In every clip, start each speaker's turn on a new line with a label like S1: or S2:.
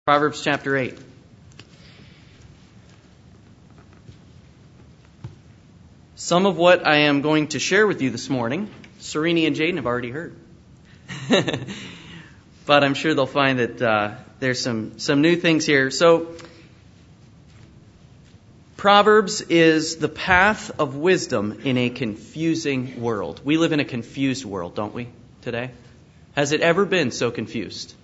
S1: Proverbs chapter 8. Some of what I am going to share with you this morning, Serini and Jaden have already heard. But I'm sure they'll find that there's some new things here. So, Proverbs is the path of wisdom in a confusing world. We live in a confused world, don't we, today? Has it ever been so confused?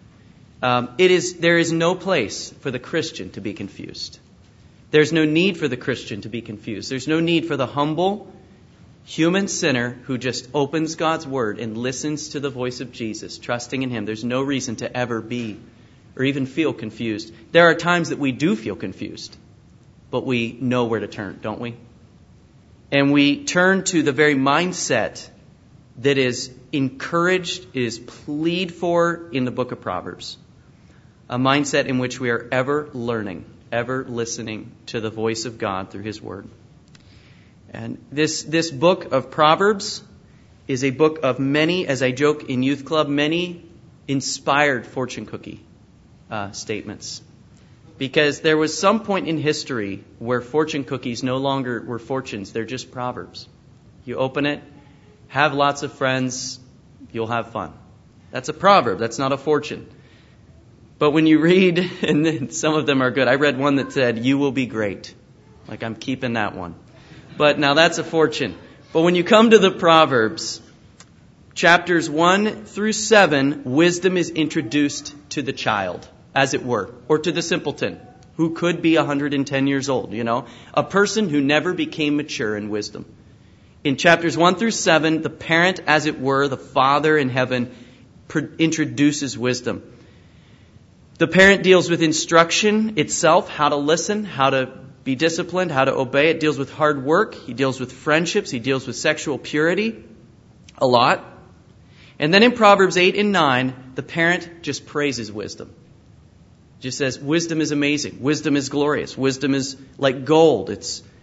S1: There is no place for the Christian to be confused. There's no need for the Christian to be confused. There's no need for the humble human sinner who just opens God's Word and listens to the voice of Jesus, trusting in Him. There's no reason to ever be or even feel confused. There are times that we do feel confused, but we know where to turn, don't we? And we turn to the very mindset that is encouraged, is plead for in the book of Proverbs. A mindset in which we are ever learning, ever listening to the voice of God through His Word. And this book of Proverbs is a book of many, as I joke in youth club, many inspired fortune cookie statements. Because there was some point in history where fortune cookies no longer were fortunes, they're just proverbs. You open it, have lots of friends, you'll have fun. That's a proverb, that's not a fortune. But when you read, and some of them are good. I read one that said, "You will be great." Like, I'm keeping that one. But now that's a fortune. But when you come to the Proverbs, chapters 1 through 7, wisdom is introduced to the child, as it were, or to the simpleton, who could be 110 years old, a person who never became mature in wisdom. In chapters 1 through 7, the parent, as it were, the Father in heaven, introduces wisdom. The parent deals with instruction itself, how to listen, how to be disciplined, how to obey. It deals with hard work. He deals with friendships. He deals with sexual purity a lot. And then in Proverbs 8 and 9, the parent just praises wisdom. Just says, wisdom is amazing. Wisdom is glorious. Wisdom is like gold.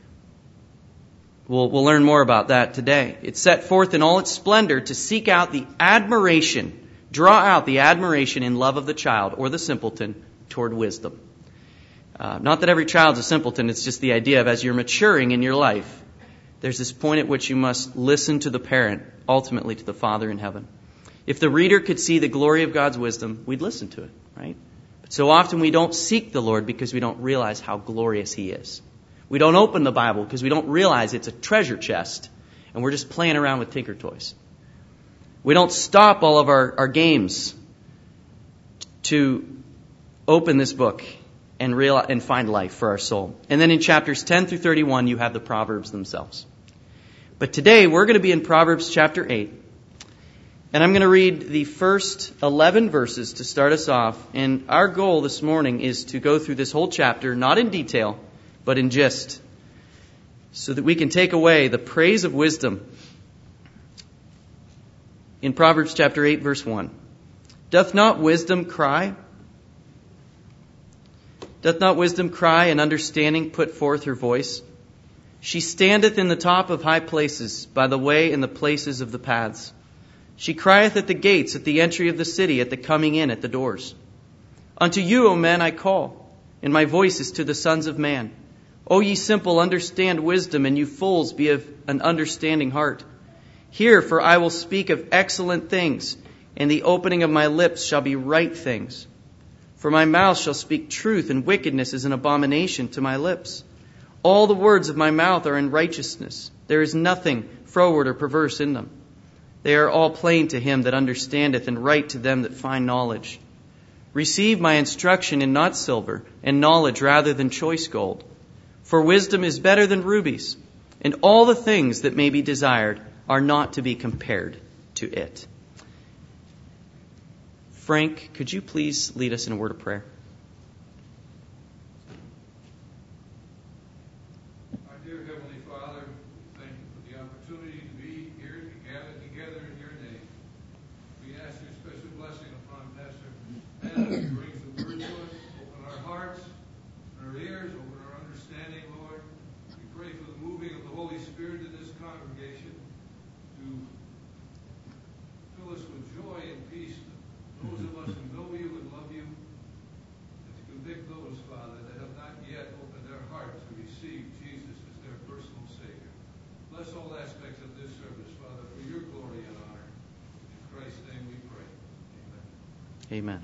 S1: We'll learn more about that today. It's set forth in all its splendor to seek out the admiration, draw out the admiration and love of the child or the simpleton toward wisdom. Not that every child's a simpleton, it's just the idea of as you're maturing in your life, there's this point at which you must listen to the parent, ultimately to the Father in heaven. If the reader could see the glory of God's wisdom, we'd listen to it, right? But so often we don't seek the Lord because we don't realize how glorious He is. We don't open the Bible because we don't realize it's a treasure chest and we're just playing around with tinker toys. We don't stop all of our games to open this book and find life for our soul. And then in chapters 10 through 31, you have the Proverbs themselves. But today, we're going to be in Proverbs chapter 8. And I'm going to read the first 11 verses to start us off. And our goal this morning is to go through this whole chapter, not in detail, but in gist, so that we can take away the praise of wisdom. In Proverbs chapter 8, verse 1. Doth not wisdom cry? Doth not wisdom cry and understanding put forth her voice? She standeth in the top of high places, by the way in the places of the paths. She crieth at the gates, at the entry of the city, at the coming in, at the doors. Unto you, O men, I call, and my voice is to the sons of man. O ye simple, understand wisdom, and you fools, be of an understanding heart. Hear, for I will speak of excellent things, and the opening of my lips shall be right things. For my mouth shall speak truth, and wickedness is an abomination to my lips. All the words of my mouth are in righteousness. There is nothing froward or perverse in them. They are all plain to him that understandeth, and right to them that find knowledge. Receive my instruction in not silver, and knowledge rather than choice gold. For wisdom is better than rubies, and all the things that may be desired are not to be compared to it. Frank, could you please lead us in a word of prayer?
S2: Our dear Heavenly Father, thank you for the opportunity to be here to gather together in your name. We ask your special blessing upon Pastor Adam as he brings the word to us. Open our hearts, our ears, open our understanding, Lord. We pray for the moving of the Holy Spirit in this congregation to fill us with joy and peace. Those of us who know you and love you,
S1: Amen.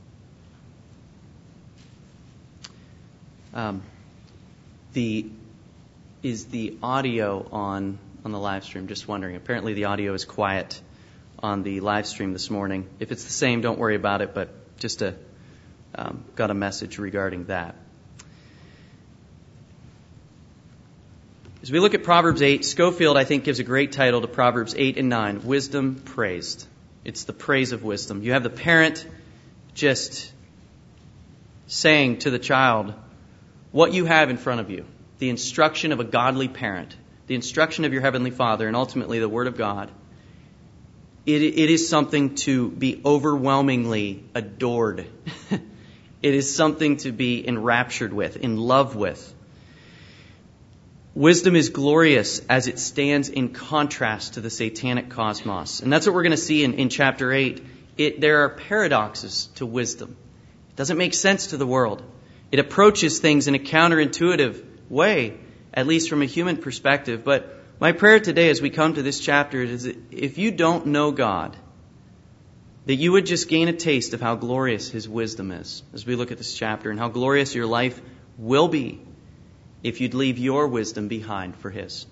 S1: Is the audio on the live stream? Just wondering. Apparently the audio is quiet on the live stream this morning. If it's the same, don't worry about it, but just got a message regarding that. As we look at Proverbs 8, Schofield, I think, gives a great title to Proverbs 8 and 9, Wisdom Praised. It's the praise of wisdom. You have the parent just saying to the child what you have in front of you, the instruction of a godly parent, the instruction of your Heavenly Father, and ultimately the Word of God. It is something to be overwhelmingly adored. It is something to be enraptured with, in love with. Wisdom is glorious as it stands in contrast to the satanic cosmos. And that's what we're going to see in chapter 8. There are paradoxes to wisdom. It doesn't make sense to the world. It approaches things in a counterintuitive way, at least from a human perspective. But my prayer today as we come to this chapter is that if you don't know God, that you would just gain a taste of how glorious His wisdom is as we look at this chapter, and how glorious your life will be if you'd leave your wisdom behind for His.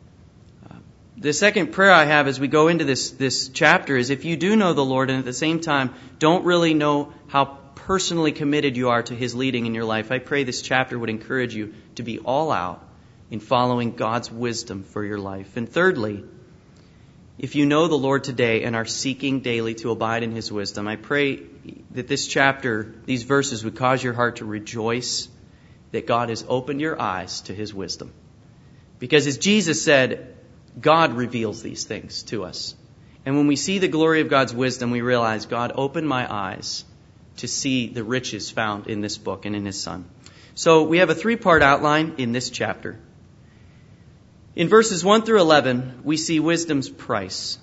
S1: The second prayer I have as we go into this chapter is, if you do know the Lord and at the same time don't really know how personally committed you are to His leading in your life, I pray this chapter would encourage you to be all out in following God's wisdom for your life. And thirdly, if you know the Lord today and are seeking daily to abide in His wisdom, I pray that this chapter, these verses, would cause your heart to rejoice that God has opened your eyes to His wisdom. Because as Jesus said, God reveals these things to us. And when we see the glory of God's wisdom, we realize God opened my eyes to see the riches found in this book and in His Son. So we have a 3-part outline in this chapter. In verses 1 through 11, we see wisdom's price.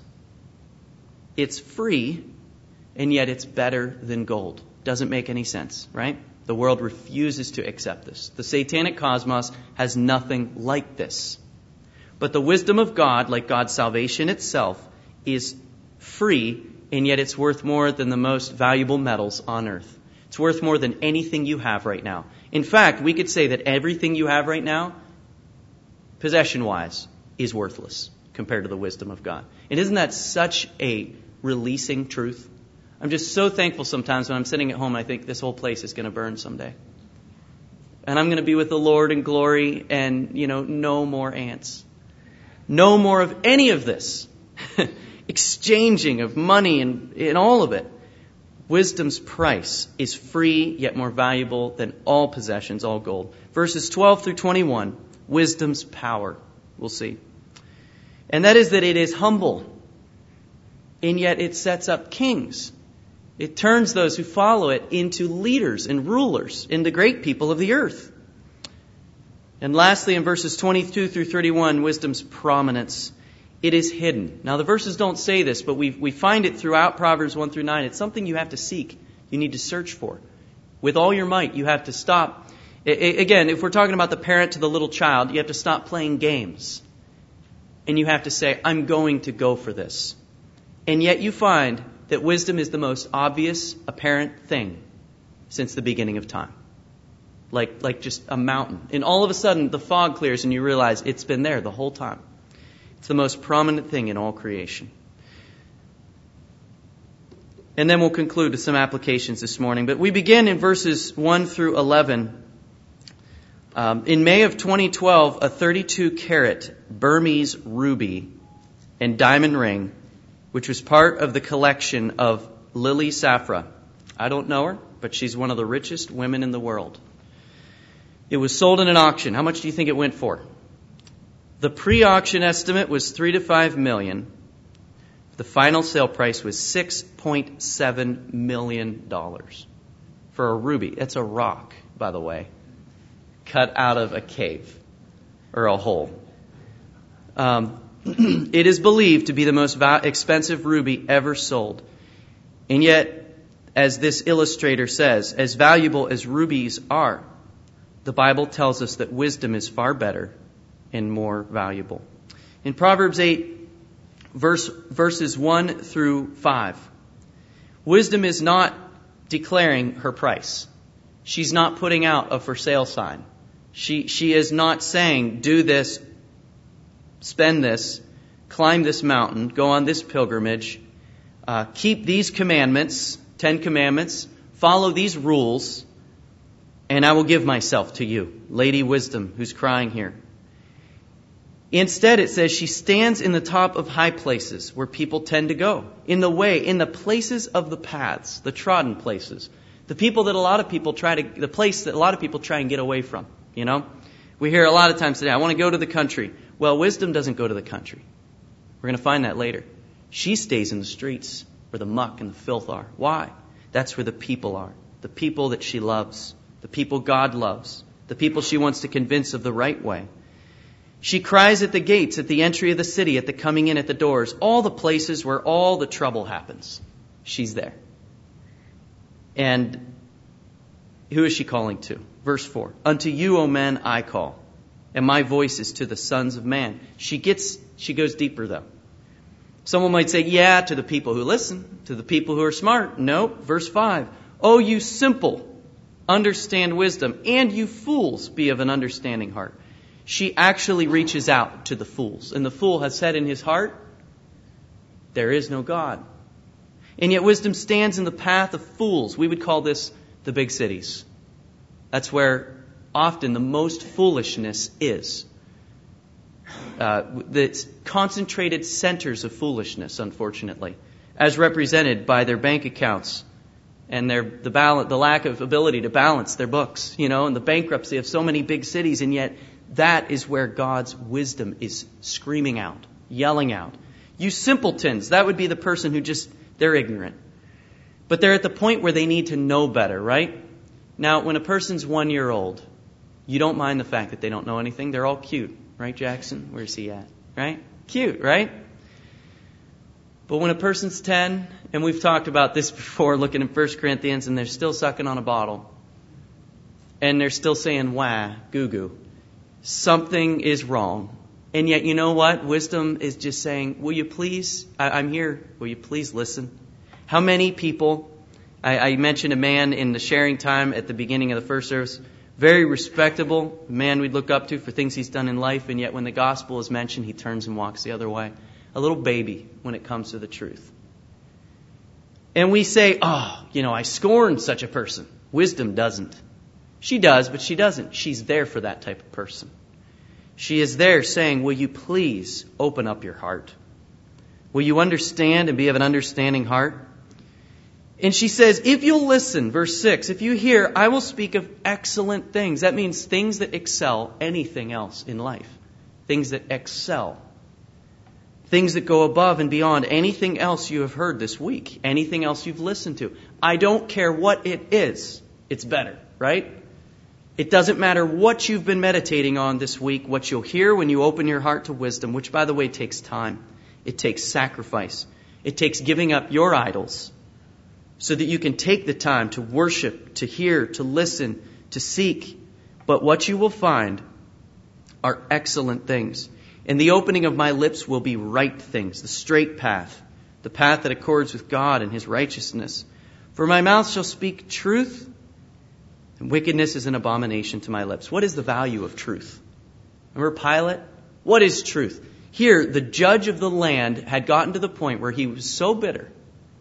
S1: It's free, and yet it's better than gold. Doesn't make any sense, right? The world refuses to accept this. The satanic cosmos has nothing like this. But the wisdom of God, like God's salvation itself, is free, and yet it's worth more than the most valuable metals on earth. It's worth more than anything you have right now. In fact, we could say that everything you have right now, possession-wise, is worthless compared to the wisdom of God. And isn't that such a releasing truth? I'm just so thankful sometimes when I'm sitting at home and I think this whole place is going to burn someday. And I'm going to be with the Lord in glory and, no more ants. No more of any of this. Exchanging of money and all of it. Wisdom's price is free yet more valuable than all possessions, all gold. Verses 12 through 21, wisdom's power. We'll see. And that is that it is humble. And yet it sets up kings. It turns those who follow it into leaders and rulers, into great people of the earth. And lastly, in verses 22 through 31, wisdom's prominence. It is hidden. Now, the verses don't say this, but we find it throughout Proverbs 1 through 9. It's something you have to seek. You need to search for. With all your might, you have to stop. Again, if we're talking about the parent to the little child, you have to stop playing games. And you have to say, I'm going to go for this. And yet you find that wisdom is the most obvious, apparent thing since the beginning of time. Like just a mountain. And all of a sudden, the fog clears and you realize it's been there the whole time. It's the most prominent thing in all creation. And then we'll conclude with some applications this morning. But we begin in verses 1 through 11. In May of 2012, a 32-carat Burmese ruby and diamond ring, which was part of the collection of Lily Safra. I don't know her, but she's one of the richest women in the world. It was sold in an auction. How much do you think it went for? The pre-auction estimate was $3 to $5 million. The final sale price was $6.7 million for a ruby. That's a rock, by the way, cut out of a cave or a hole. It is believed to be the most expensive ruby ever sold. And yet, as this illustrator says, as valuable as rubies are, the Bible tells us that wisdom is far better and more valuable. In Proverbs 8, verses 1 through 5, wisdom is not declaring her price. She's not putting out a for sale sign. She is not saying, do this, spend this, climb this mountain, go on this pilgrimage, keep these commandments, 10 commandments, follow these rules, and I will give myself to you. Lady Wisdom, who's crying here. Instead, it says she stands in the top of high places where people tend to go. In the places of the paths, the trodden places. The place that a lot of people try and get away from, you know? We hear a lot of times today, I want to go to the country. Well, wisdom doesn't go to the country. We're going to find that later. She stays in the streets where the muck and the filth are. Why? That's where the people are. The people that she loves. The people God loves. The people she wants to convince of the right way. She cries at the gates, at the entry of the city, at the coming in at the doors, all the places where all the trouble happens. She's there. And who is she calling to? Verse 4. Unto you, O men, I call, and my voice is to the sons of man. She goes deeper, though. Someone might say, yeah, to the people who listen, to the people who are smart. No, verse 5. O you simple, understand wisdom, and you fools, be of an understanding heart. She actually reaches out to the fools. And the fool has said in his heart, there is no God. And yet wisdom stands in the path of fools. We would call this the big cities. That's where often the most foolishness is. The concentrated centers of foolishness, unfortunately, as represented by their bank accounts and the lack of ability to balance their books, and the bankruptcy of so many big cities. And yet that is where God's wisdom is screaming out, yelling out. You simpletons, that would be the person who they're ignorant. But they're at the point where they need to know better, right? Now, when a person's 1 year old, you don't mind the fact that they don't know anything. They're all cute, right, Jackson? Where's he at? Right? Cute, right? But when a person's 10, and we've talked about this before, looking at 1 Corinthians, and they're still sucking on a bottle, and they're still saying, wah, goo-goo, something is wrong. And yet, you know what? Wisdom is just saying, will you please, I'm here, will you please listen? How many people, I mentioned a man in the sharing time at the beginning of the first service, very respectable man we'd look up to for things he's done in life, and yet when the gospel is mentioned, he turns and walks the other way. A little baby when it comes to the truth. And we say, I scorn such a person. Wisdom doesn't. She does, but she doesn't. She's there for that type of person. She is there saying, will you please open up your heart? Will you understand and be of an understanding heart? And she says, if you'll listen, verse 6, if you hear, I will speak of excellent things. That means things that excel anything else in life. Things that excel. Things that go above and beyond anything else you have heard this week. Anything else you've listened to. I don't care what it is. It's better, right? It doesn't matter what you've been meditating on this week, what you'll hear when you open your heart to wisdom, which, by the way, takes time. It takes sacrifice. It takes giving up your idols so that you can take the time to worship, to hear, to listen, to seek. But what you will find are excellent things. And the opening of my lips will be right things, the straight path, the path that accords with God and His righteousness. For my mouth shall speak truth, and wickedness is an abomination to my lips. What is the value of truth? Remember Pilate? What is truth? Here, the judge of the land had gotten to the point where he was so bitter,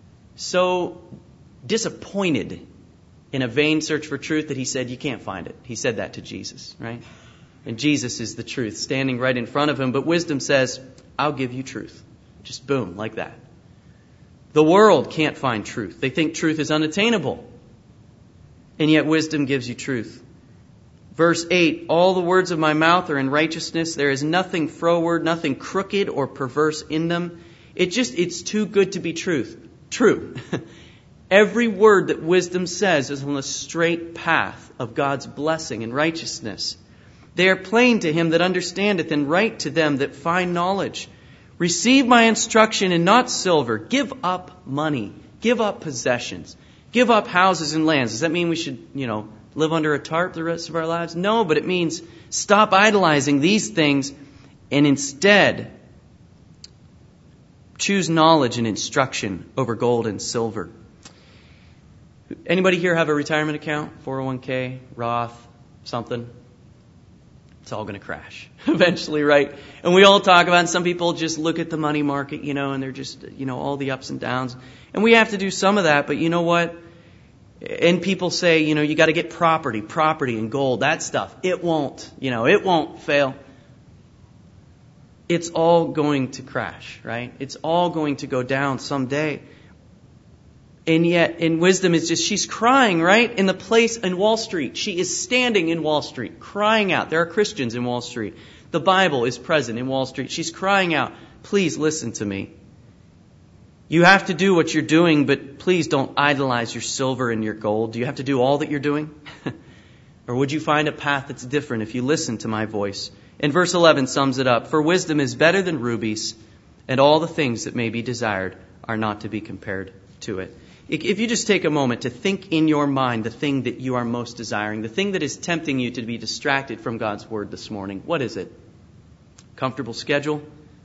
S1: so disappointed in a vain search for truth that he said, you can't find it. He said that to Jesus, right? And Jesus is the truth, standing right in front of him. But wisdom says, I'll give you truth. Just boom, like that. The world can't find truth. They think truth is unattainable. And yet wisdom gives you truth. Verse 8, all the words of my mouth are in righteousness. There is nothing froward, nothing crooked or perverse in them. It's too good to be true. Every word that wisdom says is on the straight path of God's blessing and righteousness. They are plain to him that understandeth, and right to them that find knowledge. Receive my instruction and not silver. Give up money. Give up possessions. Give up houses and lands. Does that mean we should, live under a tarp the rest of our lives? No, but it means stop idolizing these things and instead choose knowledge and instruction over gold and silver. Anybody here have a retirement account? 401k, Roth, something? It's all going to crash eventually, right? And we all talk about it, and some people just look at the money market, and they're just, all the ups and downs. And we have to do some of that, but you know what? And people say, you got to get property and gold, that stuff. It won't, it won't fail. It's all going to crash, right? It's all going to go down someday. And yet, in wisdom, it's just, she's crying, right? In the place in Wall Street. She is standing in Wall Street, crying out. There are Christians in Wall Street. The Bible is present in Wall Street. She's crying out, please listen to me. You have to do what you're doing, but please don't idolize your silver and your gold. Do you have to do all that you're doing? Or would you find a path that's different if you listen to my voice? And verse 11 sums it up. For wisdom is better than rubies, and all the things that may be desired are not to be compared to it. If you just take a moment to think in your mind the thing that you are most desiring, the thing that is tempting you to be distracted from God's Word this morning, what is it? Comfortable schedule?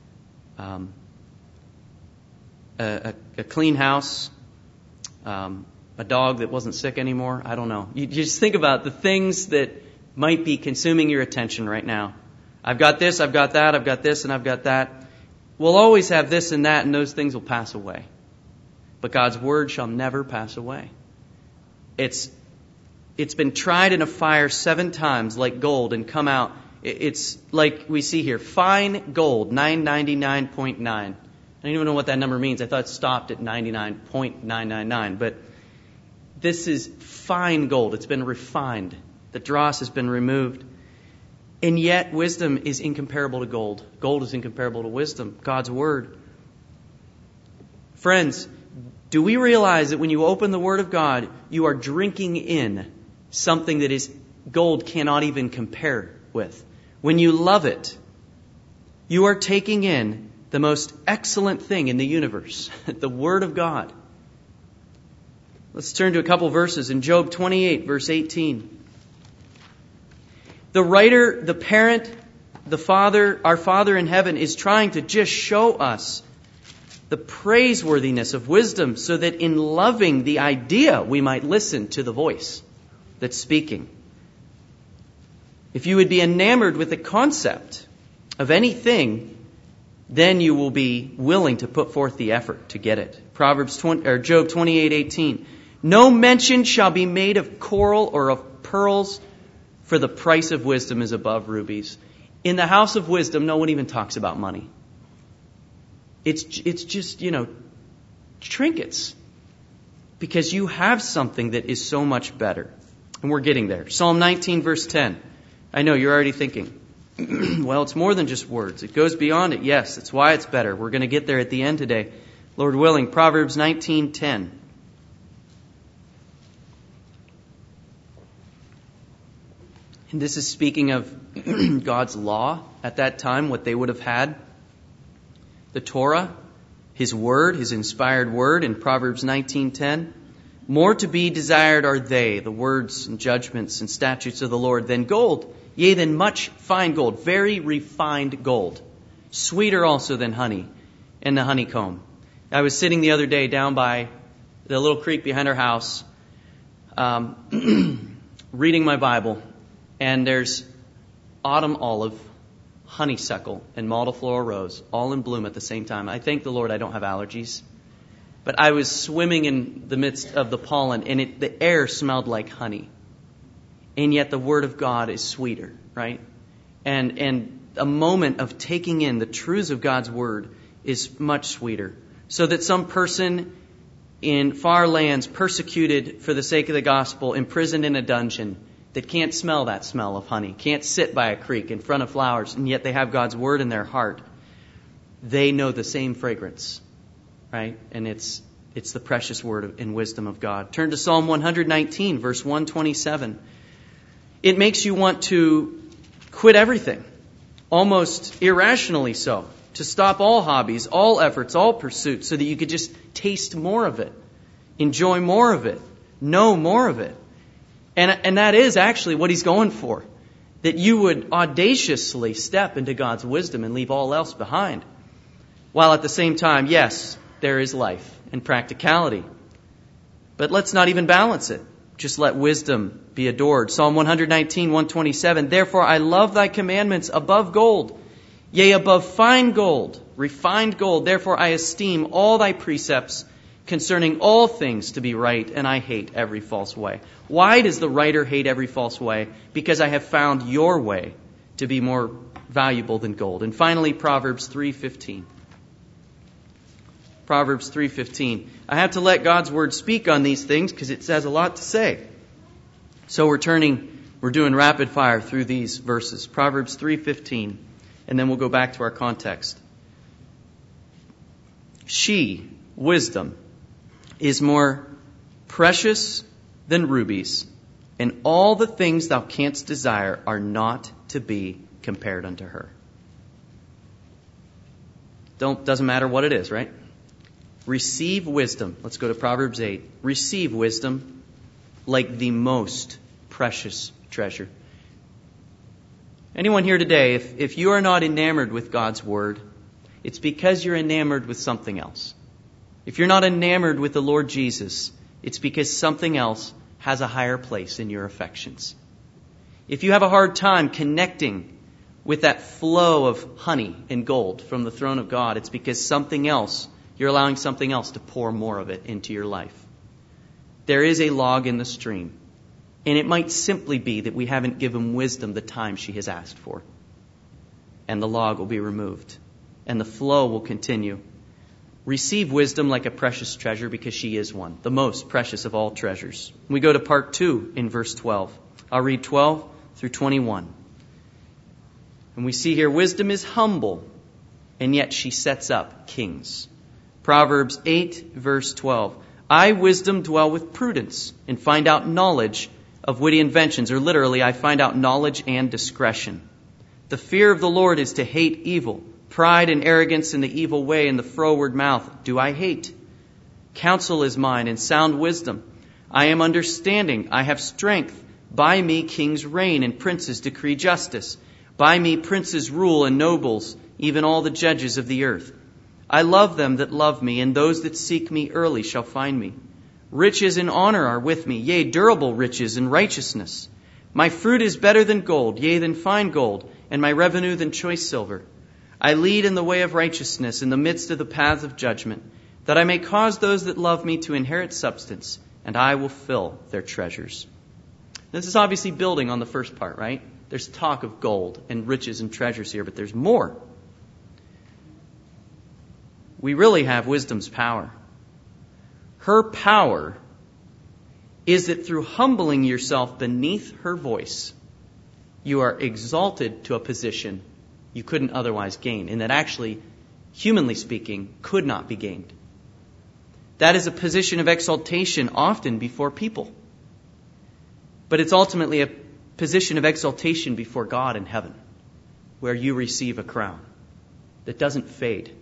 S1: A clean house? A dog that wasn't sick anymore? I don't know. You just think about the things that might be consuming your attention right now. I've got this, I've got that, I've got this, and I've got that. We'll always have this and that, and those things will pass away. But God's Word shall never pass away. It's been tried in a fire 7 times like gold and come out. It's like we see here, fine gold, 999.9. I don't even know what that number means. I thought it stopped at 99.999. But this is fine gold. It's been refined. The dross has been removed. And yet wisdom is incomparable to gold. Gold is incomparable to wisdom, God's Word. Friends, do we realize that when you open the Word of God, you are drinking in something that is gold cannot even compare with? When you love it, you are taking in the most excellent thing in the universe, the Word of God. Let's turn to a couple verses in Job 28, verse 18. The writer, the parent, the Father, our Father in heaven is trying to just show us the praiseworthiness of wisdom so that in loving the idea, we might listen to the voice that's speaking. If you would be enamored with the concept of anything, then you will be willing to put forth the effort to get it. Job 28:18. No mention shall be made of coral or of pearls, for the price of wisdom is above rubies. In the house of wisdom, no one even talks about money. It's just, trinkets. Because you have something that is so much better. And we're getting there. Psalm 19, verse 10. I know you're already thinking, well, it's more than just words. It goes beyond it. Yes, that's why it's better. We're going to get there at the end today. Lord willing, Proverbs 19:10. And this is speaking of God's law at that time, what they would have had. The Torah, His Word, His inspired Word in Proverbs 19:10. More to be desired are they, the words and judgments and statutes of the Lord, than gold, yea, than much fine gold, very refined gold. Sweeter also than honey and the honeycomb. I was sitting the other day down by the little creek behind our house, reading my Bible, and there's autumn olive, honeysuckle, and multiflora rose, all in bloom at the same time. I thank the Lord I don't have allergies. But I was swimming in the midst of the pollen, and the air smelled like honey. And yet the Word of God is sweeter, right? And a moment of taking in the truths of God's Word is much sweeter. So that some person in far lands, persecuted for the sake of the gospel, imprisoned in a dungeon, that can't smell that smell of honey, can't sit by a creek in front of flowers, and yet they have God's Word in their heart. They know the same fragrance, right? And it's the precious Word and wisdom of God. Turn to Psalm 119, verse 127. It makes you want to quit everything, almost irrationally so, to stop all hobbies, all efforts, all pursuits, so that you could just taste more of it, enjoy more of it, know more of it. And that is actually what He's going for. That you would audaciously step into God's wisdom and leave all else behind. While at the same time, yes, there is life and practicality. But let's not even balance it. Just let wisdom be adored. Psalm 119, 127. Therefore I love thy commandments above gold, yea, above fine gold, refined gold. Therefore I esteem all thy precepts concerning all things to be right, and I hate every false way. Why does the writer hate every false way? Because I have found your way to be more valuable than gold. And finally, Proverbs 3:15. Proverbs 3:15. I have to let God's word speak on these things because it says a lot to say. So we're doing rapid fire through these verses. Proverbs 3:15, and then we'll go back to our context. She, wisdom, is more precious than rubies, and all the things thou canst desire are not to be compared unto her. Doesn't matter what it is, right? Receive wisdom. Let's go to Proverbs 8. Receive wisdom like the most precious treasure. Anyone here today, if you are not enamored with God's word, it's because you're enamored with something else. If you're not enamored with the Lord Jesus, it's because something else has a higher place in your affections. If you have a hard time connecting with that flow of honey and gold from the throne of God, it's because you're allowing something else to pour more of it into your life. There is a log in the stream, and it might simply be that we haven't given wisdom the time she has asked for. And the log will be removed, and the flow will continue. Receive wisdom like a precious treasure because she is one, the most precious of all treasures. We go to part 2 in verse 12. I'll read 12 through 21. And we see here, wisdom is humble, and yet she sets up kings. Proverbs 8, verse 12. I, wisdom, dwell with prudence and find out knowledge of witty inventions. Or literally, I find out knowledge and discretion. The fear of the Lord is to hate evil. Pride and arrogance and the evil way and the froward mouth do I hate. Counsel is mine and sound wisdom. I am understanding. I have strength. By me kings reign and princes decree justice. By me princes rule and nobles, even all the judges of the earth. I love them that love me, and those that seek me early shall find me. Riches and honor are with me, yea, durable riches and righteousness. My fruit is better than gold, yea, than fine gold, and my revenue than choice silver. I lead in the way of righteousness in the midst of the paths of judgment, that I may cause those that love me to inherit substance, and I will fill their treasures. This is obviously building on the first part, right? There's talk of gold and riches and treasures here, but there's more. We really have wisdom's power. Her power is that through humbling yourself beneath her voice, you are exalted to a position you couldn't otherwise gain, and that actually, humanly speaking, could not be gained. That is a position of exaltation often before people. But it's ultimately a position of exaltation before God in heaven, where you receive a crown that doesn't fade.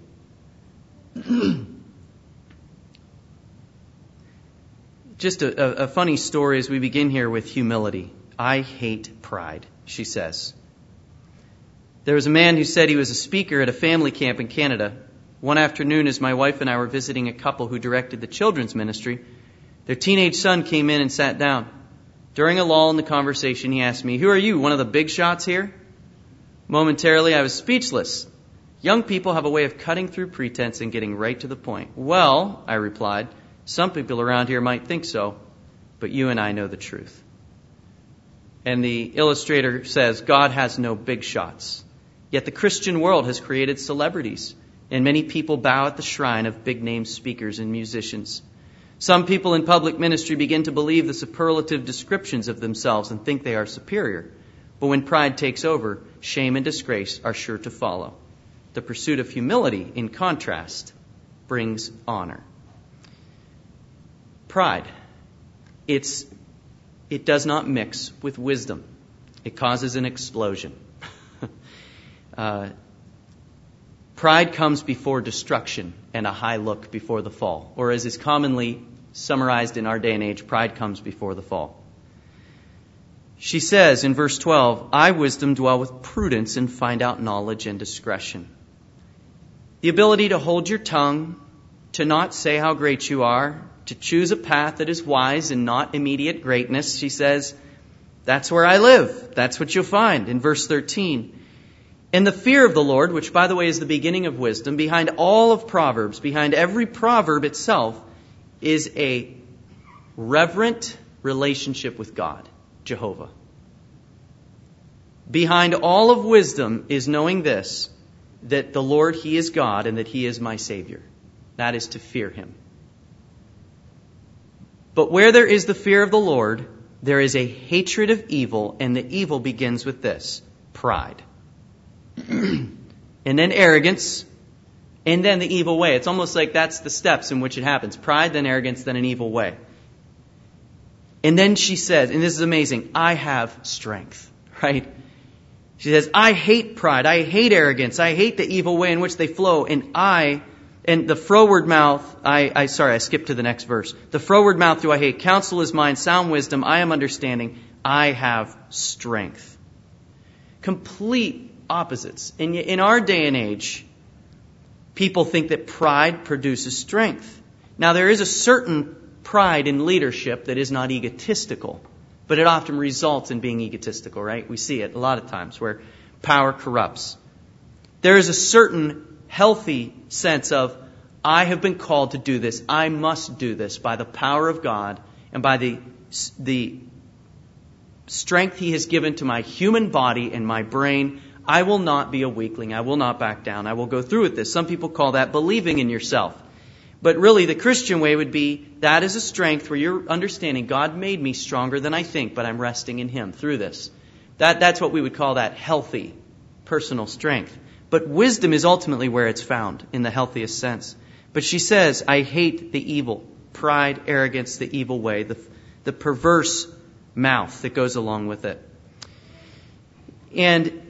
S1: Just a funny story as we begin here with humility. I hate pride, she says. There was a man who said he was a speaker at a family camp in Canada. One afternoon, as my wife and I were visiting a couple who directed the children's ministry, their teenage son came in and sat down. During a lull in the conversation, he asked me, "Who are you, one of the big shots here?" Momentarily, I was speechless. Young people have a way of cutting through pretense and getting right to the point. "Well," I replied, "some people around here might think so, but you and I know the truth." And the illustrator says, God has no big shots. Yet the Christian world has created celebrities, and many people bow at the shrine of big-name speakers and musicians. Some people in public ministry begin to believe the superlative descriptions of themselves and think they are superior. But when pride takes over, shame and disgrace are sure to follow. The pursuit of humility, in contrast, brings honor. Pride, it does not mix with wisdom. It causes an explosion. Pride comes before destruction and a high look before the fall. Or as is commonly summarized in our day and age, pride comes before the fall. She says in verse 12, I, wisdom, dwell with prudence and find out knowledge and discretion. The ability to hold your tongue, to not say how great you are, to choose a path that is wise and not immediate greatness, she says, that's where I live. That's what you'll find in verse 13. And the fear of the Lord, which by the way is the beginning of wisdom, behind all of Proverbs, behind every proverb itself, is a reverent relationship with God, Jehovah. Behind all of wisdom is knowing this, that the Lord, He is God and that He is my Savior. That is to fear Him. But where there is the fear of the Lord, there is a hatred of evil, and the evil begins with this: pride. And then arrogance, and then the evil way. It's almost like that's the steps in which it happens. Pride, then arrogance, then an evil way. And then she says, and this is amazing, I have strength, right? She says, I hate pride, I hate arrogance, I hate the evil way in which they flow, and the froward mouth, I skipped to the next verse. The froward mouth do I hate. Counsel is mine, sound wisdom, I am understanding, I have strength. Complete opposites. In our day and age, people think that pride produces strength. Now, there is a certain pride in leadership that is not egotistical, but it often results in being egotistical, right? We see it a lot of times where power corrupts. There is a certain healthy sense of, I have been called to do this. I must do this by the power of God and by the strength He has given to my human body and my brain. I will not be a weakling. I will not back down. I will go through with this. Some people call that believing in yourself. But really, the Christian way would be, that is a strength where you're understanding God made me stronger than I think, but I'm resting in Him through this. That's what we would call that healthy personal strength. But wisdom is ultimately where it's found in the healthiest sense. But she says, I hate the evil, pride, arrogance, the evil way, the perverse mouth that goes along with it. And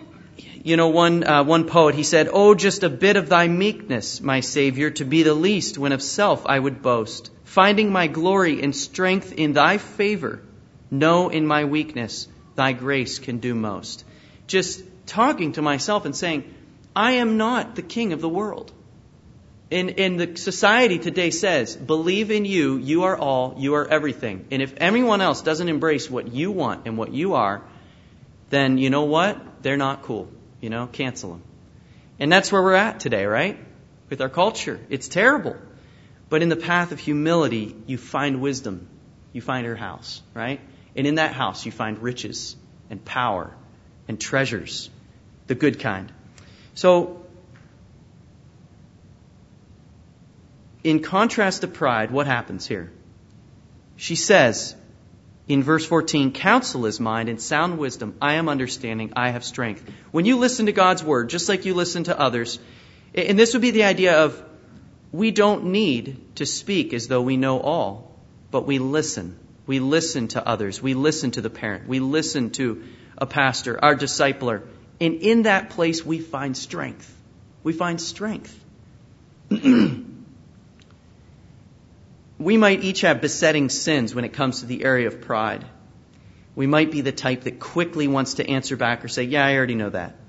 S1: one poet, he said, oh, just a bit of thy meekness, my Savior, to be the least when of self I would boast. Finding my glory and strength in thy favor, know in my weakness thy grace can do most. Just talking to myself and saying, I am not the king of the world. And the society today says, believe in you, you are all, you are everything. And if anyone else doesn't embrace what you want and what you are, then you know what? They're not cool. Cancel them. And that's where we're at today, right? With our culture. It's terrible. But in the path of humility, you find wisdom. You find her house, right? And in that house, you find riches and power and treasures, the good kind. So, in contrast to pride, what happens here? She says, in verse 14, counsel is mine and sound wisdom. I am understanding. I have strength. When you listen to God's word, just like you listen to others, and this would be the idea of, we don't need to speak as though we know all, but we listen. We listen to others. We listen to the parent. We listen to a pastor, our discipler. And in that place, we find strength. We find strength. We might each have besetting sins when it comes to the area of pride. We might be the type that quickly wants to answer back or say, yeah, I already know that.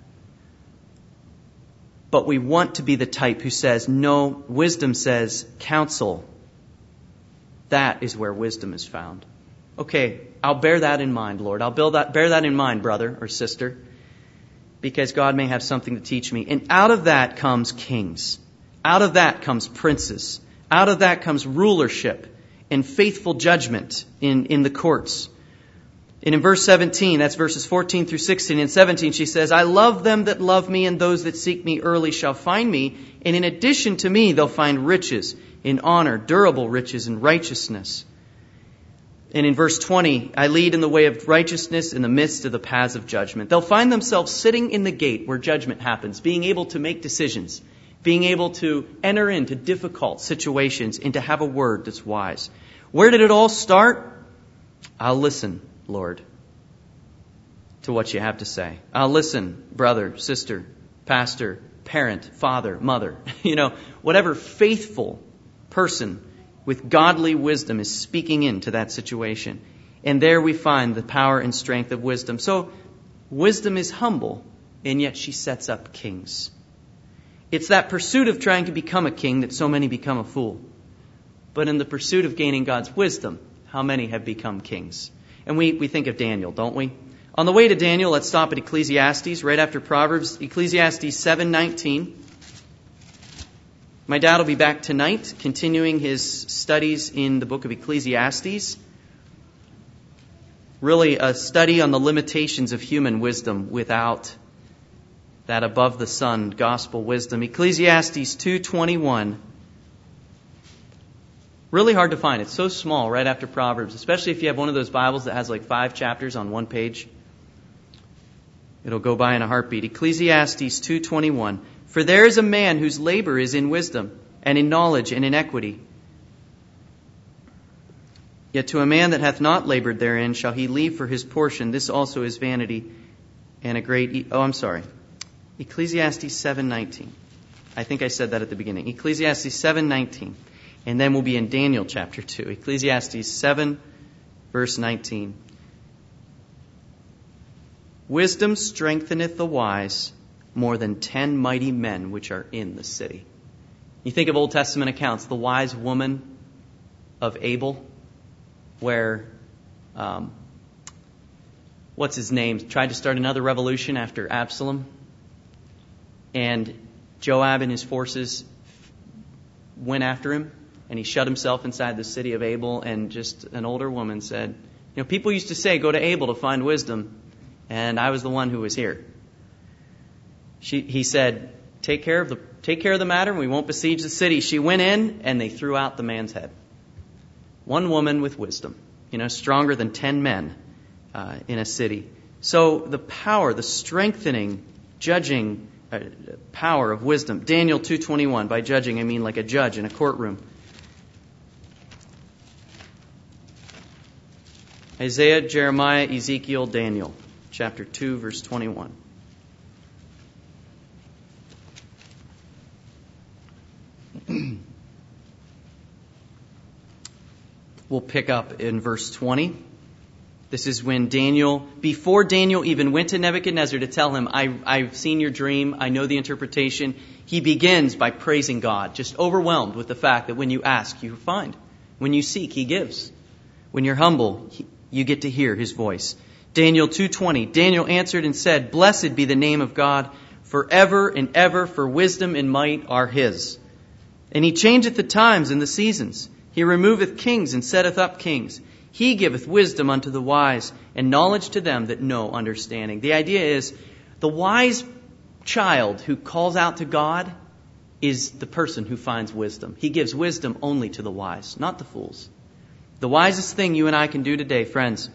S1: But we want to be the type who says, no, wisdom says, counsel. That is where wisdom is found. Okay, I'll bear that in mind, Lord. I'll bear that in mind, brother or sister, because God may have something to teach me. And out of that comes kings. Out of that comes princes. Out of that comes rulership and faithful judgment in the courts. And in verse 17, that's verses 14 through 16 and 17, she says, I love them that love me, and those that seek me early shall find me. And in addition to me, they'll find riches in honor, durable riches in righteousness. And in verse 20, I lead in the way of righteousness in the midst of the paths of judgment. They'll find themselves sitting in the gate where judgment happens, being able to make decisions, being able to enter into difficult situations and to have a word that's wise. Where did it all start? I'll listen, Lord, to what you have to say. I'll listen, brother, sister, pastor, parent, father, mother. Whatever faithful person with godly wisdom is speaking into that situation. And there we find the power and strength of wisdom. So wisdom is humble, and yet she sets up kings. It's that pursuit of trying to become a king that so many become a fool. But in the pursuit of gaining God's wisdom, how many have become kings? And we think of Daniel, don't we? On the way to Daniel, let's stop at Ecclesiastes, right after Proverbs, Ecclesiastes 7:19. My dad will be back tonight, continuing his studies in the book of Ecclesiastes. Really a study on the limitations of human wisdom without that above the sun gospel wisdom. Ecclesiastes 2:21. Really hard to find. It's so small right after Proverbs, especially if you have one of those Bibles that has like 5 chapters on one page. It'll go by in a heartbeat. Ecclesiastes 2:21. For there is a man whose labor is in wisdom, and in knowledge, and in equity. Yet to a man that hath not labored therein shall he leave for his portion. This also is vanity and a great... Ecclesiastes 7:19. I think I said that at the beginning. Ecclesiastes 7:19. And then we'll be in Daniel chapter 2. Ecclesiastes 7, verse 19. Wisdom strengtheneth the wise more than 10 mighty men which are in the city. You think of Old Testament accounts, the wise woman of Abel, where, what's his name, tried to start another revolution after Absalom. And Joab and his forces went after him, and he shut himself inside the city of Abel, and just an older woman said, people used to say, go to Abel to find wisdom, and I was the one who was here. He said, take care of the matter, and we won't besiege the city. She went in, and they threw out the man's head. One woman with wisdom, stronger than 10 men in a city. So the power, the strengthening, judging power of wisdom. Daniel 2:21. By judging, I mean like a judge in a courtroom. Isaiah, Jeremiah, Ezekiel, Daniel, chapter 2, verse 21. We'll pick up in verse 20. This is when before Daniel even went to Nebuchadnezzar to tell him, I've seen your dream, I know the interpretation, he begins by praising God, just overwhelmed with the fact that when you ask, you find. When you seek, he gives. When you're humble, you get to hear his voice. Daniel 2:20. Daniel answered and said, Blessed be the name of God forever and ever, for wisdom and might are his. And he changeth the times and the seasons. He removeth kings and setteth up kings. He giveth wisdom unto the wise and knowledge to them that know understanding. The idea is the wise child who calls out to God is the person who finds wisdom. He gives wisdom only to the wise, not the fools. The wisest thing you and I can do today, friends,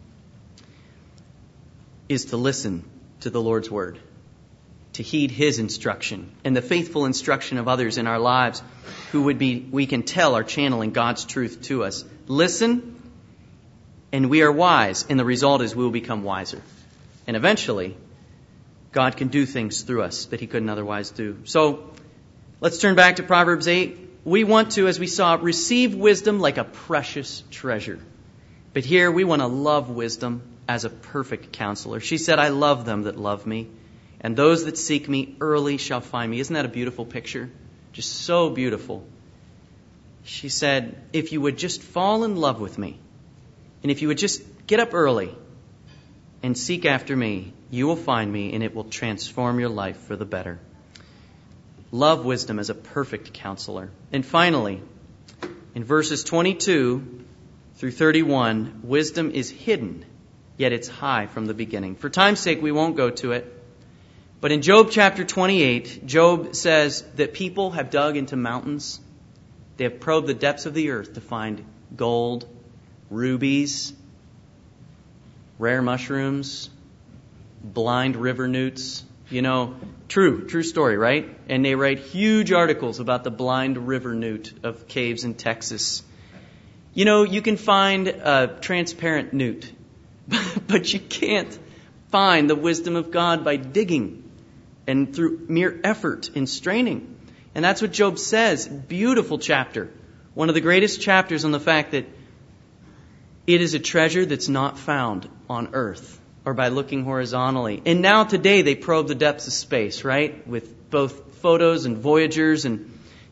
S1: is to listen to the Lord's word, to heed his instruction and the faithful instruction of others in our lives who we can tell are channeling God's truth to us. Listen, and we are wise, and the result is we will become wiser. And eventually, God can do things through us that he couldn't otherwise do. So, let's turn back to Proverbs 8. We want to, as we saw, receive wisdom like a precious treasure. But here we want to love wisdom as a perfect counselor. She said, I love them that love me, and those that seek me early shall find me. Isn't that a beautiful picture? Just so beautiful. She said, if you would just fall in love with me, and if you would just get up early and seek after me, you will find me, and it will transform your life for the better. Love wisdom as a perfect counselor. And finally, in verses 22 through 31, wisdom is hidden, yet it's high from the beginning. For time's sake, we won't go to it. But in Job chapter 28, Job says that people have dug into mountains. They have probed the depths of the earth to find gold, rubies, rare mushrooms, blind river newts. True story, right? And they write huge articles about the blind river newt of caves in Texas. You can find a transparent newt, but you can't find the wisdom of God by digging and through mere effort and straining. And that's what Job says. Beautiful chapter. One of the greatest chapters on the fact that it is a treasure that's not found on earth or by looking horizontally. And now today they probe the depths of space, right? With both photos and Voyagers, and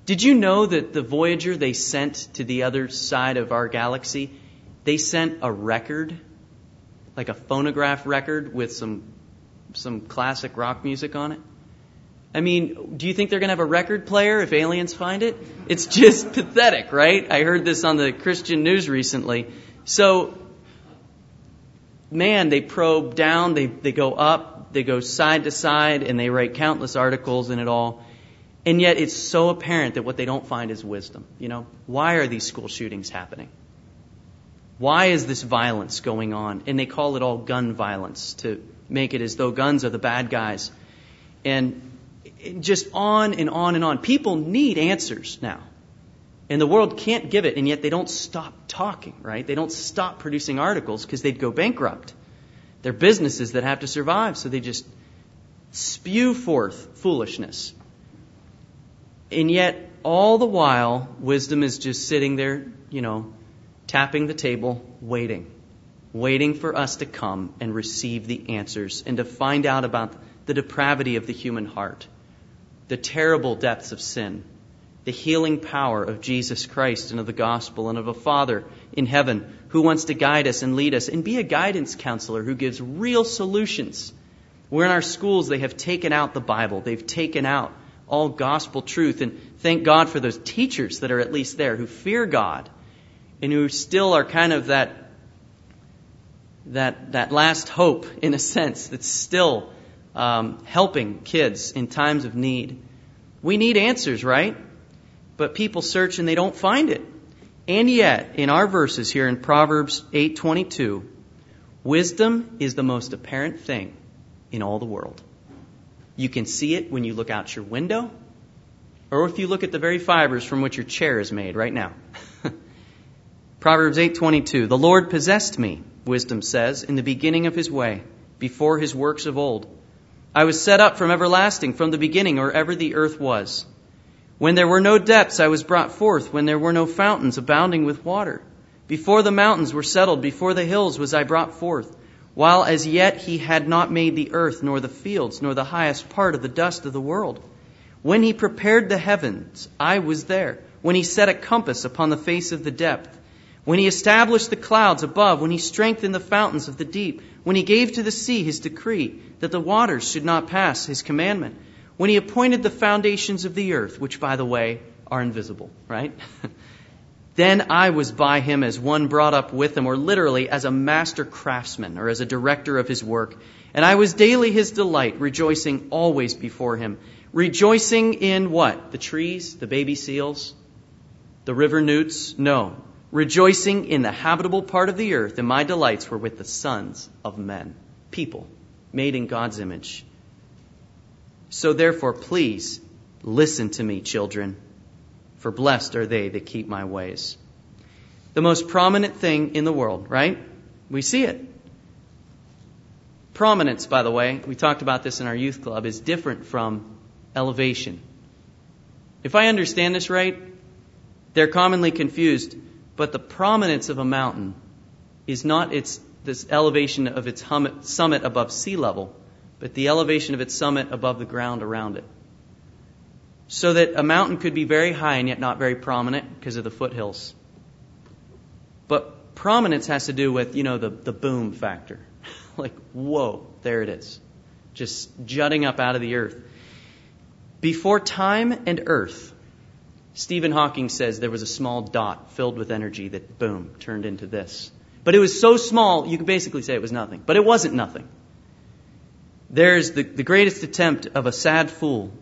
S1: Did you know that the Voyager they sent to the other side of our galaxy, they sent a record, like a phonograph record with some classic rock music on it? I mean, do you think they're going to have a record player if aliens find it? It's just pathetic, right? I heard this on the Christian news recently. So, man, they probe down, they go up, they go side to side, and they write countless articles in it all. And yet it's so apparent that what they don't find is wisdom. You know, why are these school shootings happening? Why is this violence going on? And they call it all gun violence to make it as though guns are the bad guys. And just on and on and on. People need answers now. And the world can't give it, and yet they don't stop talking, right? They don't stop producing articles because they'd go bankrupt. They're businesses that have to survive, so they just spew forth foolishness. And yet, all the while, wisdom is just sitting there, tapping the table, waiting for us to come and receive the answers and to find out about the depravity of the human heart, the terrible depths of sin, the healing power of Jesus Christ and of the gospel and of a Father in heaven who wants to guide us and lead us and be a guidance counselor who gives real solutions. Where in our schools they have taken out the Bible, they've taken out all gospel truth, and thank God for those teachers that are at least there who fear God and who still are kind of that last hope in a sense that's still helping kids in times of need. We need answers, right? But people search and they don't find it. And yet, in our verses here in Proverbs 8:22, wisdom is the most apparent thing in all the world. You can see it when you look out your window, or if you look at the very fibers from which your chair is made right now. Proverbs 8:22, the Lord possessed me, wisdom says, in the beginning of his way, before his works of old. I was set up from everlasting, from the beginning, or ever the earth was. When there were no depths, I was brought forth, when there were no fountains abounding with water. Before the mountains were settled, before the hills was I brought forth. While as yet he had not made the earth, nor the fields, nor the highest part of the dust of the world. When he prepared the heavens, I was there. When he set a compass upon the face of the depth. When he established the clouds above, when he strengthened the fountains of the deep, when he gave to the sea his decree, that the waters should not pass his commandment, when he appointed the foundations of the earth, which, by the way, are invisible, right? Then I was by him as one brought up with him, or literally as a master craftsman, or as a director of his work. And I was daily his delight, rejoicing always before him. Rejoicing in what? The trees, the baby seals, the river newts? No. Rejoicing in the habitable part of the earth, and my delights were with the sons of men, people made in God's image. So therefore, please listen to me, children, for blessed are they that keep my ways. The most prominent thing in the world, right? We see it. Prominence, by the way, we talked about this in our youth club, is different from elevation. If I understand this right, they're commonly confused. But the prominence of a mountain is not this elevation of its summit above sea level, but the elevation of its summit above the ground around it. So that a mountain could be very high and yet not very prominent because of the foothills. But prominence has to do with, the boom factor. Like, whoa, there it is. Just jutting up out of the earth. Before time and earth, Stephen Hawking says there was a small dot filled with energy that, boom, turned into this. But it was so small, you could basically say it was nothing. But it wasn't nothing. There's the greatest attempt of a sad fool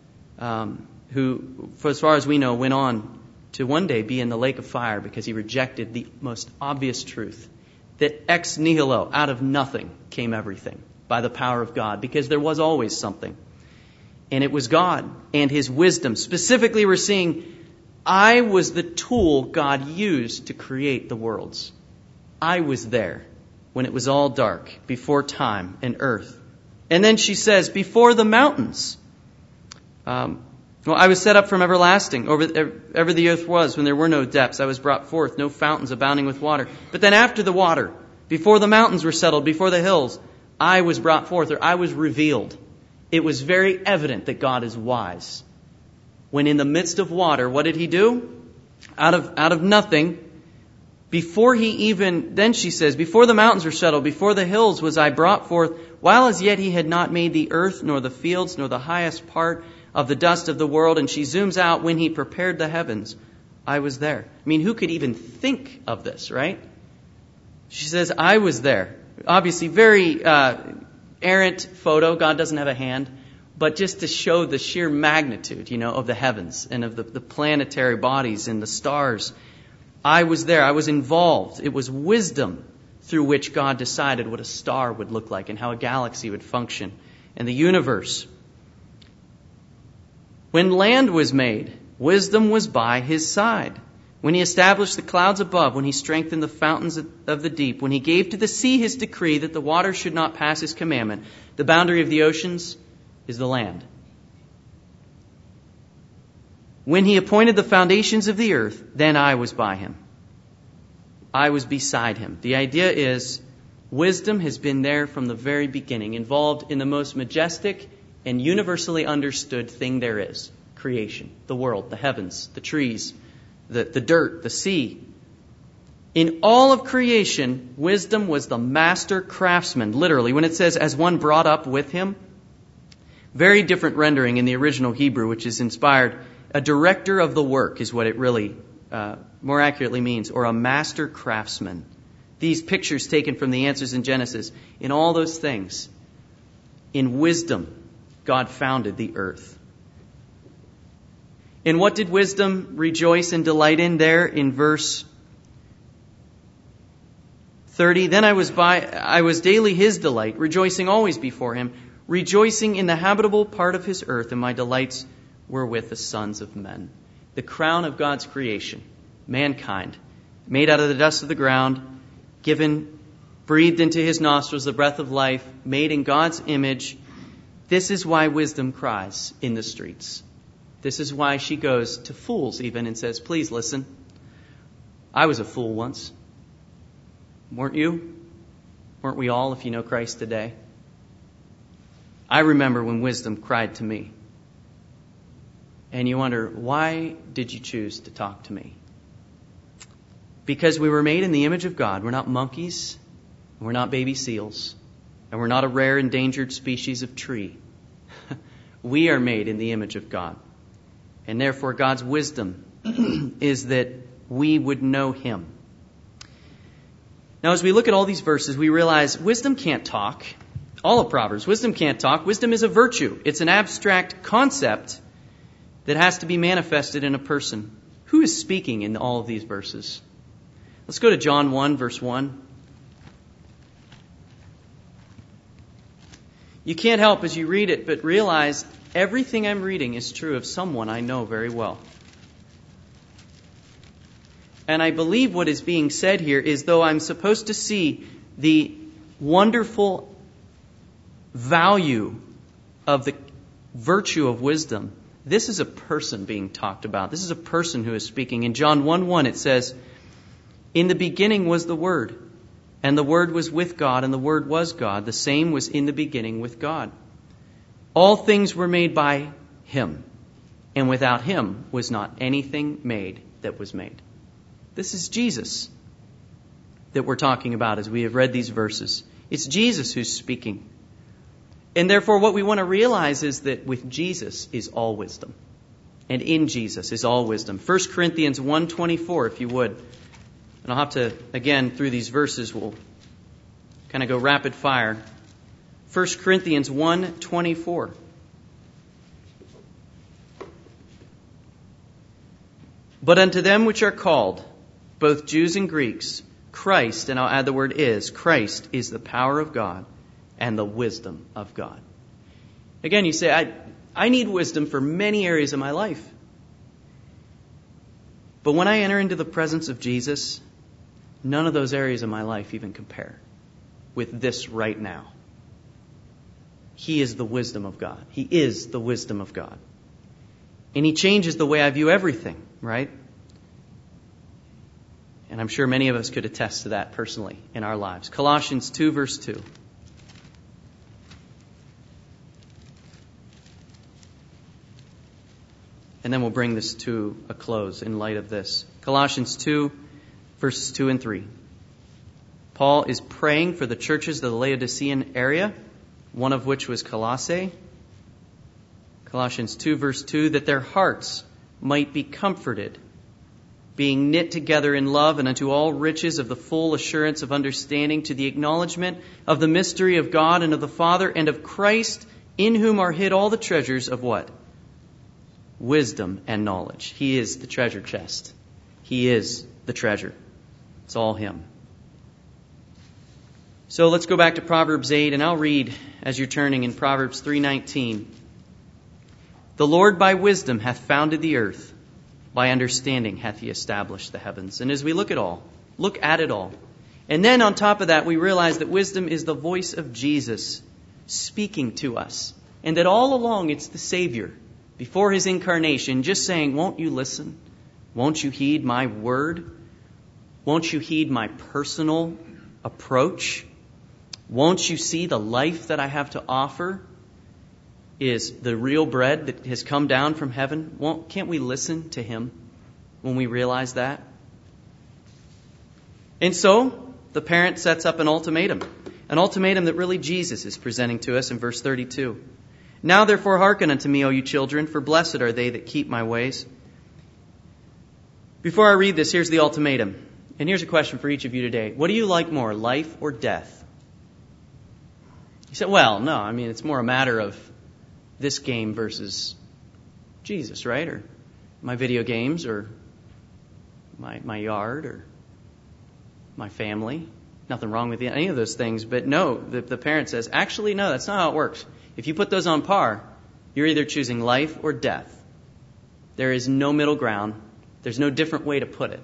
S1: who, for as far as we know, went on to one day be in the lake of fire because he rejected the most obvious truth that ex nihilo, out of nothing, came everything by the power of God, because there was always something. And it was God and his wisdom. Specifically, we're seeing, I was the tool God used to create the worlds. I was there when it was all dark, before time and earth. And then she says, before the mountains. I was set up from everlasting, ever the earth was, when there were no depths. I was brought forth, no fountains abounding with water. But then after the water, before the mountains were settled, before the hills, I was brought forth, or I was revealed. It was very evident that God is wise. when in the midst of water, what did he do? Out of nothing, then she says, before the mountains were settled, before the hills was I brought forth, while as yet he had not made the earth, nor the fields, nor the highest part of the dust of the world. And she zooms out, when he prepared the heavens, I was there. I mean, who could even think of this, right? She says, I was there. Obviously, very errant photo. God doesn't have a hand. But just to show the sheer magnitude, of the heavens and of the planetary bodies and the stars. I was there. I was involved. It was wisdom through which God decided what a star would look like and how a galaxy would function and the universe. When land was made, wisdom was by his side. When he established the clouds above, when he strengthened the fountains of the deep, when he gave to the sea his decree that the waters should not pass his commandment, the boundary of the oceans is the land. When he appointed the foundations of the earth, then I was by him. I was beside him. The idea is wisdom has been there from the very beginning, involved in the most majestic and universally understood thing there is, creation, the world, the heavens, the trees, the dirt, the sea. In all of creation, wisdom was the master craftsman, literally. When it says, as one brought up with him, very different rendering in the original Hebrew, which is inspired. A director of the work is what it really more accurately means, or a master craftsman. These pictures taken from the answers in Genesis, in all those things, in wisdom, God founded the earth. And what did wisdom rejoice and delight in there in verse 30? Then I was daily his delight, rejoicing always before him, rejoicing in the habitable part of his earth, and my delights were with the sons of men. The crown of God's creation, mankind, made out of the dust of the ground, breathed into his nostrils the breath of life, made in God's image. This is why wisdom cries in the streets. This is why she goes to fools even and says, please listen. I was a fool once. Weren't you? Weren't we all, if you know Christ today? I remember when wisdom cried to me. And you wonder, why did you choose to talk to me? Because we were made in the image of God. We're not monkeys. We're not baby seals. And we're not a rare endangered species of tree. We are made in the image of God. And therefore God's wisdom is that we would know him. Now as we look at all these verses, we realize wisdom can't talk. All of Proverbs, wisdom can't talk. Wisdom is a virtue. It's an abstract concept that has to be manifested in a person. Who is speaking in all of these verses? Let's go to John 1, verse 1. You can't help as you read it but realize everything I'm reading is true of someone I know very well. And I believe what is being said here is, though I'm supposed to see the wonderful value of the virtue of wisdom, this is a person being talked about. This is a person who is speaking. In John 1:1 it says, in the beginning was the Word, and the Word was with God, and the Word was God. The same was in the beginning with God. All things were made by him, and without him was not anything made that was made. This is Jesus that we're talking about as we have read these verses. It's Jesus who's speaking. And therefore what we want to realize is that with Jesus is all wisdom. And in Jesus is all wisdom. 1 Corinthians 1:24, if you would. And I'll have to, again, through these verses, we'll kind of go rapid fire. 1 Corinthians 1:24. But unto them which are called, both Jews and Greeks, Christ, and I'll add the word is, Christ is the power of God and the wisdom of God. Again, you say, I need wisdom for many areas of my life. But when I enter into the presence of Jesus, none of those areas of my life even compare with this right now. He is the wisdom of God. He is the wisdom of God. And He changes the way I view everything, right? And I'm sure many of us could attest to that personally in our lives. Colossians 2, verse 2. And then we'll bring this to a close in light of this. Colossians 2, verses 2 and 3. Paul is praying for the churches of the Laodicean area, one of which was Colossae. Colossians 2, verse 2, that their hearts might be comforted, being knit together in love, and unto all riches of the full assurance of understanding, to the acknowledgement of the mystery of God and of the Father and of Christ, in whom are hid all the treasures of what? Wisdom and knowledge. He is the treasure chest. He is the treasure. It's all Him. So let's go back to Proverbs 8, and I'll read as you're turning in Proverbs 3:19. The Lord by wisdom hath founded the earth. By understanding hath He established the heavens. And as we look at it all. And then on top of that, we realize that wisdom is the voice of Jesus speaking to us. And that all along it's the Savior, before His incarnation, just saying, won't you listen? Won't you heed my word? Won't you heed my personal approach? Won't you see the life that I have to offer is the real bread that has come down from heaven? Can't we listen to Him when we realize that? And so the parent sets up an ultimatum that really Jesus is presenting to us in verse 32. Now therefore hearken unto me, O you children, for blessed are they that keep my ways. Before I read this, here's the ultimatum. And here's a question for each of you today. What do you like more, life or death? You said, well, no, I mean, it's more a matter of this game versus Jesus, right? Or my video games, or my yard, or my family. Nothing wrong with any of those things. But no, the parent says, actually, no, that's not how it works. If you put those on par, you're either choosing life or death. There is no middle ground. There's no different way to put it.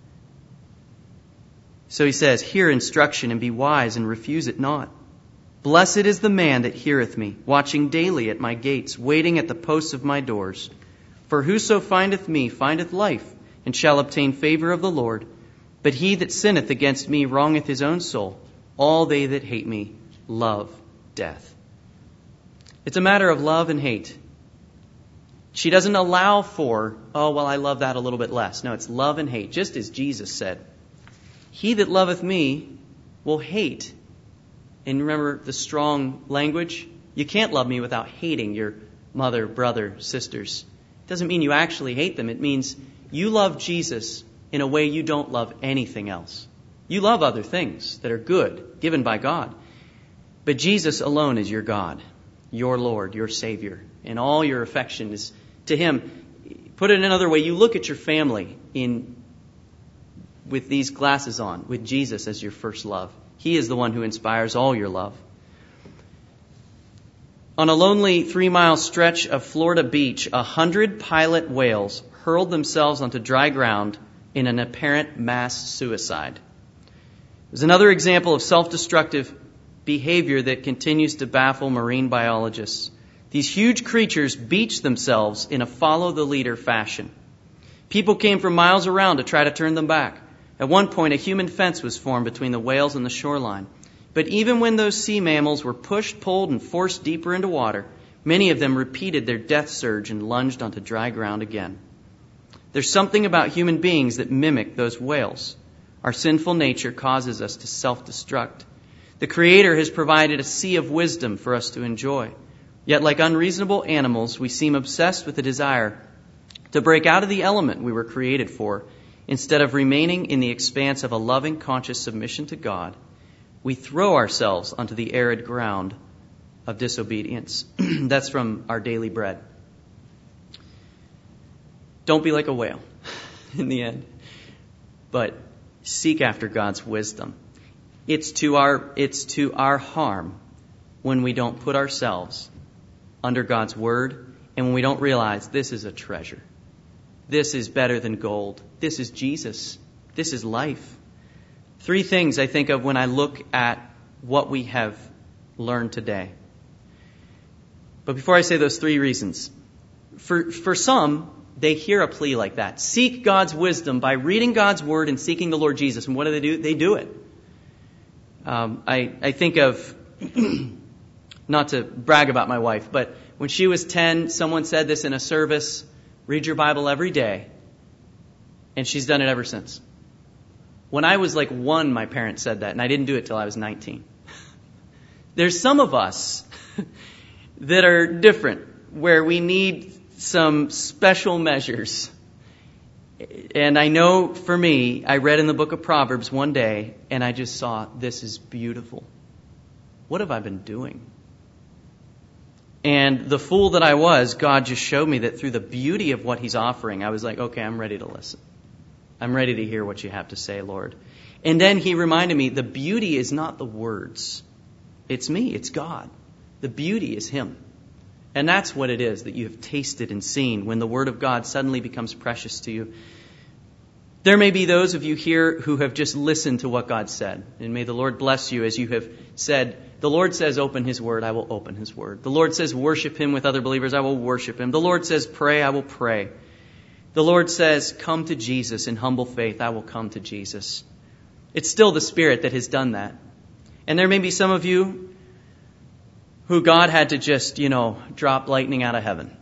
S1: So he says, hear instruction and be wise and refuse it not. Blessed is the man that heareth me, watching daily at my gates, waiting at the posts of my doors. For whoso findeth me findeth life, and shall obtain favor of the Lord. But he that sinneth against me wrongeth his own soul. All they that hate me love death. It's a matter of love and hate. She doesn't allow for, oh, well, I love that a little bit less. No, it's love and hate, just as Jesus said. He that loveth me will hate. And remember the strong language? You can't love me without hating your mother, brother, sisters. It doesn't mean you actually hate them. It means you love Jesus in a way you don't love anything else. You love other things that are good, given by God. But Jesus alone is your God, your Lord, your Savior. And all your affection is to Him. Put it another way, you look at your family with these glasses on, with Jesus as your first love. He is the one who inspires all your love. On a lonely 3-mile stretch of Florida beach, 100 pilot whales hurled themselves onto dry ground in an apparent mass suicide. There's another example of self-destructive behavior that continues to baffle marine biologists. These huge creatures beached themselves in a follow-the-leader fashion. People came from miles around to try to turn them back. At one point, a human fence was formed between the whales and the shoreline. But even when those sea mammals were pushed, pulled, and forced deeper into water, many of them repeated their death surge and lunged onto dry ground again. There's something about human beings that mimic those whales. Our sinful nature causes us to self-destruct. The Creator has provided a sea of wisdom for us to enjoy. Yet, like unreasonable animals, we seem obsessed with the desire to break out of the element we were created for. Instead of remaining in the expanse of a loving, conscious submission to God, we throw ourselves onto the arid ground of disobedience. That's from Our Daily Bread. Don't be like a whale in the end, but seek after God's wisdom. It's to our harm when we don't put ourselves under God's word and when we don't realize this is a treasure. This is better than gold. This is Jesus. This is life. 3 things I think of when I look at what we have learned today. But before I say those 3 reasons, for some, they hear a plea like that. Seek God's wisdom by reading God's word and seeking the Lord Jesus. And what do? They do it. I think of, not to brag about my wife, but when she was 10, someone said this in a service. Read your Bible every day. And she's done it ever since. When I was like 1, my parents said that, and I didn't do it till I was 19. There's some of us that are different, where we need some special measures. And I know for me, I read in the book of Proverbs one day, and I just saw, this is beautiful. What have I been doing? And the fool that I was, God just showed me that through the beauty of what He's offering, I was like, okay, I'm ready to listen. I'm ready to hear what you have to say, Lord. And then He reminded me, the beauty is not the words. It's me, it's God. The beauty is Him. And that's what it is that you have tasted and seen when the Word of God suddenly becomes precious to you. There may be those of you here who have just listened to what God said. And may the Lord bless you as you have said, the Lord says open His Word, I will open His Word. The Lord says worship Him with other believers, I will worship Him. The Lord says pray, I will pray. The Lord says come to Jesus in humble faith, I will come to Jesus. It's still the Spirit that has done that. And there may be some of you who God had to just, drop lightning out of heaven.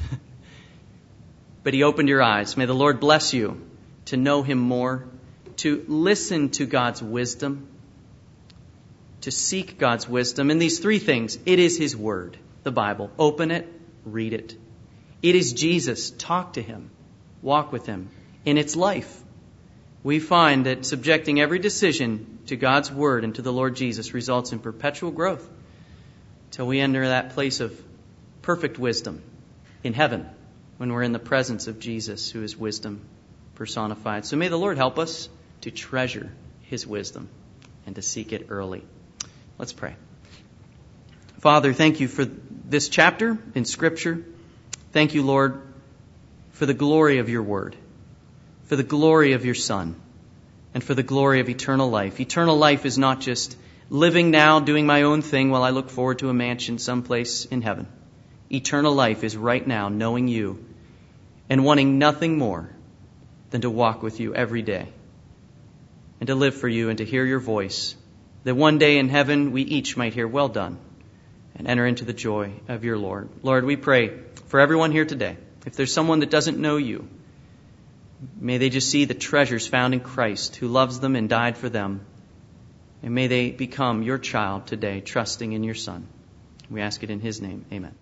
S1: But He opened your eyes. May the Lord bless you to know Him more, to listen to God's wisdom, to seek God's wisdom. And these 3 things, it is His Word, the Bible. Open it, read it. It is Jesus. Talk to Him. Walk with Him. In its life, we find that subjecting every decision to God's Word and to the Lord Jesus results in perpetual growth till we enter that place of perfect wisdom in heaven when we're in the presence of Jesus, who is wisdom personified. So may the Lord help us to treasure His wisdom and to seek it early. Let's pray. Father, thank You for this chapter in Scripture. Thank You, Lord, for the glory of Your Word, for the glory of Your Son, and for the glory of eternal life. Eternal life is not just living now, doing my own thing while I look forward to a mansion someplace in heaven. Eternal life is right now knowing You and wanting nothing more than to walk with You every day and to live for You and to hear Your voice, that one day in heaven we each might hear, well done, and enter into the joy of Your Lord. Lord, we pray for everyone here today. If there's someone that doesn't know You, may they just see the treasures found in Christ, who loves them and died for them. And may they become Your child today, trusting in Your Son. We ask it in His name. Amen.